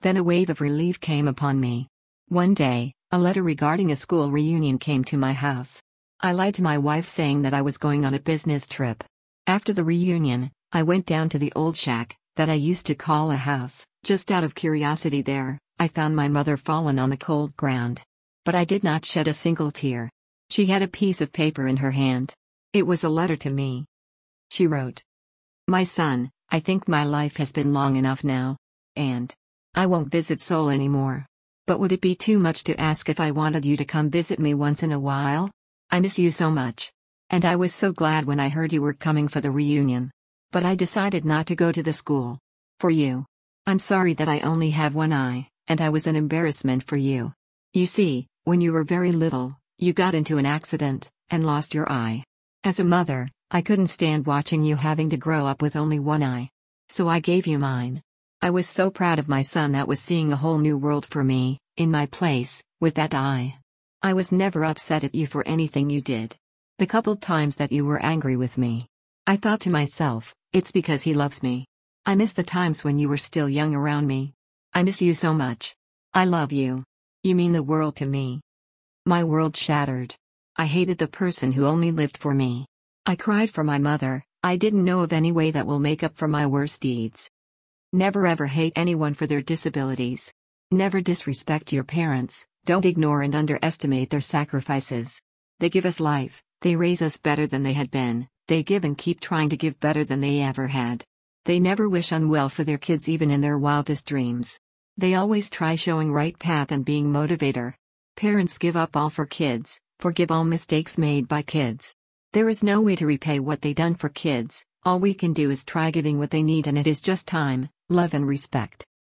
Then a wave of relief came upon me. One day, a letter regarding a school reunion came to my house. I lied to my wife saying that I was going on a business trip. After the reunion, I went down to the old shack, that I used to call a house. Just out of curiosity there, I found my mother fallen on the cold ground. But I did not shed a single tear. She had a piece of paper in her hand. It was a letter to me. She wrote, "My son, I think my life has been long enough now. And I won't visit Seoul anymore. But would it be too much to ask if I wanted you to come visit me once in a while? I miss you so much. And I was so glad when I heard you were coming for the reunion. But I decided not to go to the school. For you. I'm sorry that I only have one eye, and I was an embarrassment for you. You see, when you were very little, you got into an accident, and lost your eye. As a mother, I couldn't stand watching you having to grow up with only one eye. So I gave you mine. I was so proud of my son that was seeing a whole new world for me, in my place, with that eye. I was never upset at you for anything you did. The couple times that you were angry with me, I thought to myself, it's because he loves me. I miss the times when you were still young around me. I miss you so much. I love you. You mean the world to me." My world shattered. I hated the person who only lived for me. I cried for my mother. I didn't know of any way that will make up for my worst deeds. Never ever hate anyone for their disabilities. Never disrespect your parents. Don't ignore and underestimate their sacrifices. They give us life, they raise us better than they had been, they give and keep trying to give better than they ever had. They never wish unwell for their kids even in their wildest dreams. They always try showing right path and being motivator. Parents give up all for kids, forgive all mistakes made by kids. There is no way to repay what they done for kids, all we can do is try giving what they need, and it is just time, love and respect.